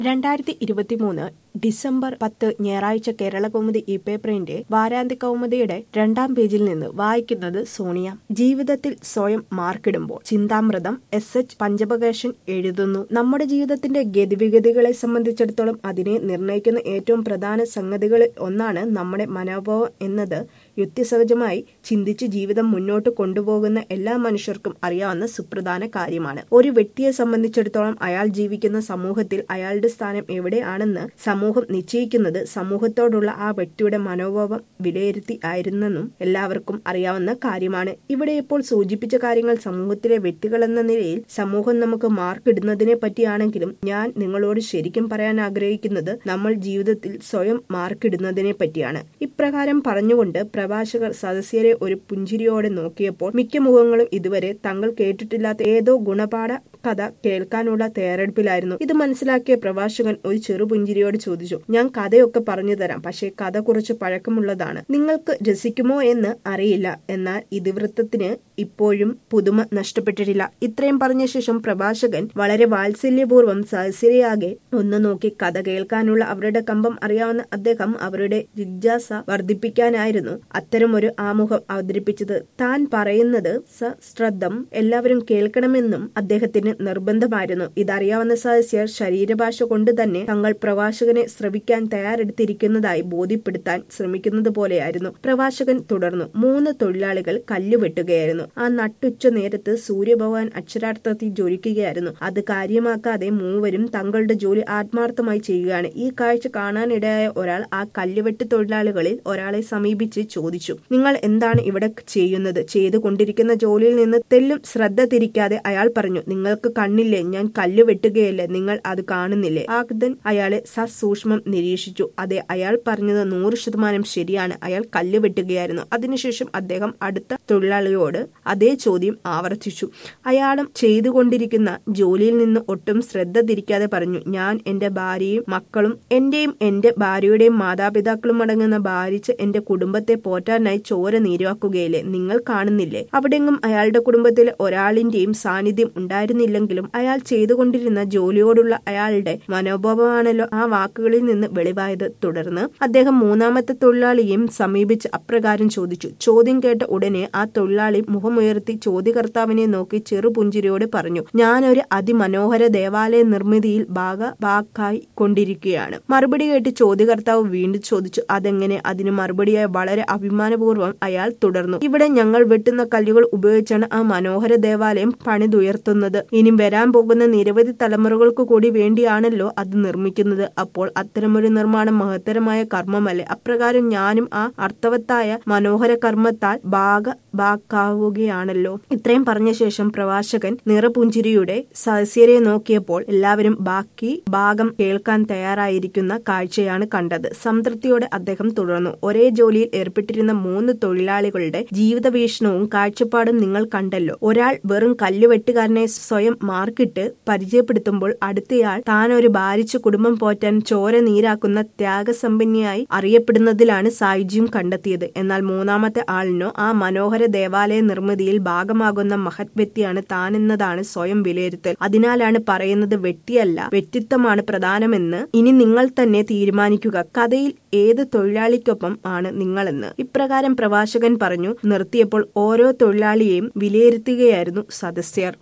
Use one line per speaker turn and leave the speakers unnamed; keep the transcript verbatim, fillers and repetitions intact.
രണ്ടായിരത്തി ഇരുപത്തിമൂന്ന് ഡിസംബർ പത്ത് ഞായറാഴ്ച കേരളകൗമുദി ഈ പേപ്പറിന്റെ വാരാന്ത്യ കൗമുദിയുടെ രണ്ടാം പേജിൽ നിന്ന് വായിക്കുന്നത് സോണിയ. ജീവിതത്തിൽ സ്വയം മാർക്കിടുമ്പോൾ ചിന്താമൃതം എസ് എച്ച് പഞ്ചപകേശൻ എഴുതുന്നു. നമ്മുടെ ജീവിതത്തിന്റെ ഗതിവിഗതികളെ സംബന്ധിച്ചിടത്തോളം അതിനെ നിർണ്ണയിക്കുന്ന ഏറ്റവും പ്രധാന സംഗതികളിൽ ഒന്നാണ് നമ്മുടെ മനോഭാവം എന്നത് യുക്തിസഹജമായി ചിന്തിച്ച് ജീവിതം മുന്നോട്ട് കൊണ്ടുപോകുന്ന എല്ലാ മനുഷ്യർക്കും അറിയാവുന്ന സുപ്രധാന കാര്യമാണ്. ഒരു വ്യക്തിയെ സംബന്ധിച്ചിടത്തോളം അയാൾ ജീവിക്കുന്ന സമൂഹത്തിൽ അയാളുടെ സ്ഥാനം എവിടെയാണെന്ന് സമൂഹം നിശ്ചയിക്കുന്നത് സമൂഹത്തോടുള്ള ആ വ്യക്തിയുടെ മനോഭാവം വിലയിരുത്തി ആയിരുന്നെന്നും എല്ലാവർക്കും അറിയാവുന്ന കാര്യമാണ്. ഇവിടെ ഇപ്പോൾ സൂചിപ്പിച്ച കാര്യങ്ങൾ സമൂഹത്തിലെ വ്യക്തികളെന്ന നിലയിൽ സമൂഹം നമുക്ക് മാർക്കിടുന്നതിനെ പറ്റിയാണെങ്കിലും ഞാൻ നിങ്ങളോട് ശരിക്കും പറയാൻ ആഗ്രഹിക്കുന്നത് നമ്മൾ ജീവിതത്തിൽ സ്വയം മാർക്കിടുന്നതിനെ പറ്റിയാണ്. ഇപ്രകാരം പറഞ്ഞുകൊണ്ട് പ്രഭാഷകർ സദസ്യരെ ഒരു പുഞ്ചിരിയോടെ നോക്കിയപ്പോൾ മിക്ക മുഖങ്ങളും ഇതുവരെ തങ്ങൾ കേട്ടിട്ടില്ലാത്ത ഏതോ ഗുണപാഠ കഥ കേൾക്കാനുള്ള തയ്യാറെടുപ്പിലായിരുന്നു. ഇത് മനസ്സിലാക്കിയ പ്രഭാഷകൻ ഒരു ചെറുപുഞ്ചിരിയോട് ചോദിച്ചു, ഞാൻ കഥയൊക്കെ പറഞ്ഞു തരാം, പക്ഷേ കഥ കുറച്ച് പഴക്കമുള്ളതാണ്. നിങ്ങൾക്ക് രസിക്കുമോ എന്ന് അറിയില്ല, എന്നാൽ ഇതിവൃത്തത്തിന് ഇപ്പോഴും പുതുമ നഷ്ടപ്പെട്ടിട്ടില്ല. ഇത്രയും പറഞ്ഞ ശേഷം പ്രഭാഷകൻ വളരെ വാത്സല്യപൂർവ്വം സദസ്യരെയാകെ ഒന്ന് നോക്കി. കഥ കേൾക്കാനുള്ള അവരുടെ കമ്പം അറിയാവുന്ന അദ്ദേഹം അവരുടെ ജിജ്ഞാസ വർദ്ധിപ്പിക്കാനായിരുന്നു അത്തരമൊരു ആമുഖം അവതരിപ്പിച്ചത്. താൻ പറയുന്നത് സശ്രദ്ധം എല്ലാവരും കേൾക്കണമെന്നും അദ്ദേഹത്തിന് നിർബന്ധമായിരുന്നു. ഇതറിയാവുന്ന സദസ്യർ ശരീരഭാഷ കൊണ്ട് തന്നെ തങ്ങൾ പ്രഭാഷകനെ ശ്രവിക്കാൻ തയ്യാറെടുത്തിരിക്കുന്നതായി ബോധ്യപ്പെടുത്താൻ ശ്രമിക്കുന്നത് പോലെയായിരുന്നു. പ്രഭാഷകൻ തുടർന്നു. മൂന്ന് തൊഴിലാളികൾ കല്ല് വെട്ടുകയായിരുന്നു. ആ നട്ടുച്ച നേരത്ത് സൂര്യഭഗവാൻ അക്ഷരാർത്ഥത്തിൽ ജ്വലിക്കുകയായിരുന്നു. അത് കാര്യമാക്കാതെ മൂവരും തങ്ങളുടെ ജോലി ആത്മാർത്ഥമായി ചെയ്യുകയാണ്. ഈ കാഴ്ച കാണാനിടയായ ഒരാൾ ആ കല്ലുവെട്ട് തൊഴിലാളികളിൽ ഒരാളെ സമീപിച്ച് ചോദിച്ചു, നിങ്ങൾ എന്താണ് ഇവിടെ ചെയ്യുന്നത്? ചെയ്തുകൊണ്ടിരിക്കുന്ന ജോലിയിൽ നിന്ന് തെല്ലും ശ്രദ്ധ തിരിക്കാതെ അയാൾ പറഞ്ഞു, നിങ്ങൾക്ക് കണ്ണില്ലേ? ഞാൻ കല്ല് വെട്ടുകയല്ലേ, നിങ്ങൾ അത് കാണുന്നില്ലേ? ആഗ്ദൻ അയാളെ സസൂക്ഷ്മം നിരീക്ഷിച്ചു. അതെ, അയാൾ പറഞ്ഞത് നൂറ് ശതമാനം ശരിയാണ്. അയാൾ കല്ല് വെട്ടുകയായിരുന്നു. അതിനുശേഷം അദ്ദേഹം അടുത്ത തൊഴിലാളിയോട് അതേ ചോദ്യം ആവർത്തിച്ചു. അയാളും ചെയ്തുകൊണ്ടിരിക്കുന്ന ജോലിയിൽ നിന്ന് ഒട്ടും ശ്രദ്ധ തിരിക്കാതെ പറഞ്ഞു, ഞാൻ എന്റെ ഭാര്യയും മക്കളും എന്റെയും എന്റെ ഭാര്യയുടെയും മാതാപിതാക്കളും അടങ്ങുന്ന ഭാരിച്ച് എന്റെ കുടുംബത്തെ പോറ്റാനായി ചോര നീരാക്കുകയില്ലേ, നിങ്ങൾ കാണുന്നില്ലേ? അവിടെങ്ങും അയാളുടെ കുടുംബത്തിലെ ഒരാളിന്റെയും സാന്നിധ്യം ഉണ്ടായിരുന്നില്ലെങ്കിലും അയാൾ ചെയ്തുകൊണ്ടിരുന്ന ജോലിയോടുള്ള അയാളുടെ മനോഭാവമാണല്ലോ ആ വാക്കുകളിൽ നിന്ന് വെളിവായത്. തുടർന്ന് അദ്ദേഹം മൂന്നാമത്തെ തൊഴിലാളിയെയും സമീപിച്ച് അപ്രകാരം ചോദിച്ചു. ചോദ്യം കേട്ട ഉടനെ ആ തൊഴിലാളി മുഖമുയർത്തി ചോദ്യകർത്താവിനെ നോക്കി ചെറുപുഞ്ചിരിയോട് പറഞ്ഞു, ഞാനൊരു അതിമനോഹര ദേവാലയ നിർമ്മിതിയിൽ ഭാഗഭാക്കായി കൊണ്ടിരിക്കുകയാണ്. മറുപടി കേട്ട് ചോദ്യകർത്താവ് വീണ്ടും ചോദിച്ചു, അതെങ്ങനെ? അതിന് മറുപടിയായി വളരെ അഭിമാനപൂർവ്വം അയാൾ തുടർന്നു, ഇവിടെ ഞങ്ങൾ വെട്ടുന്ന കല്ലുകൾ ഉപയോഗിച്ചാണ് ആ മനോഹര ദേവാലയം പണിതുയർത്തുന്നത്. ഇനി വരാൻ പോകുന്ന നിരവധി തലമുറകൾക്ക് കൂടി വേണ്ടിയാണല്ലോ അത് നിർമ്മിക്കുന്നത്. അപ്പോൾ അത്തരമൊരു നിർമ്മാണം മഹത്തരമായ കർമ്മമല്ലേ? അപ്രകാരം ഞാനും ആ അർത്ഥവത്തായ മനോഹര കർമ്മത്താൽ ഭാഗഭാക്കാവുകയാണല്ലോ. ഇത്രയും പറഞ്ഞ ശേഷം പ്രഭാഷകൻ നിറപുഞ്ചിരിയുടെ സദസ്യരെ നോക്കിയപ്പോൾ എല്ലാവരും ബാക്കി ഭാഗം കേൾക്കാൻ തയ്യാറായിരിക്കുന്ന കാഴ്ചയാണ് കണ്ടത്. സംതൃപ്തിയോടെ അദ്ദേഹം തുടർന്നു, ഒരേ ജോലിയിൽ ഏർപ്പെട്ടിരുന്ന മൂന്ന് തൊഴിലാളികളുടെ ജീവിത വീക്ഷണവും കാഴ്ചപ്പാടും നിങ്ങൾ കണ്ടല്ലോ. ഒരാൾ വെറും കല്ലുവെട്ടുകാരനെ സ്വയം മാർക്കിട്ട് പരിചയപ്പെടുത്തുമ്പോൾ അടുത്തയാൾ താൻ ഒരു ഭാരിച്ച കുടുംബം പോറ്റാൻ ചോര നീരാക്കുന്ന ത്യാഗസമ്പന്നയായി അറിയപ്പെടുന്നതിലാണ് സായുജ്യം കണ്ടെത്തിയത്. എന്നാൽ മൂന്നാമത്തെ ആളിനോ ആ മനോഹര ദേവാലയ നിർമ്മിതിയിൽ ഭാഗമാകുന്ന മഹത് വ്യക്തിയാണ് താനെന്നതാണ് സ്വയം വിലയിരുത്തൽ. അതിനാലാണ് പറയുന്നത് വ്യക്തിയല്ല വ്യക്തിത്വമാണ് പ്രധാനമെന്ന് ഇനി നിങ്ങൾ തന്നെ തീരുമാനിക്കുക. കഥയിൽ ഏത് തൊഴിലാളിക്കൊപ്പം ആണ് നിങ്ങളെന്ന്. ഇപ്രകാരം പ്രഭാഷകൻ പറഞ്ഞു നിർത്തിയപ്പോൾ ഓരോ തൊഴിലാളിയെയും വിലയിരുത്തുകയായിരുന്നു സദസ്യർ.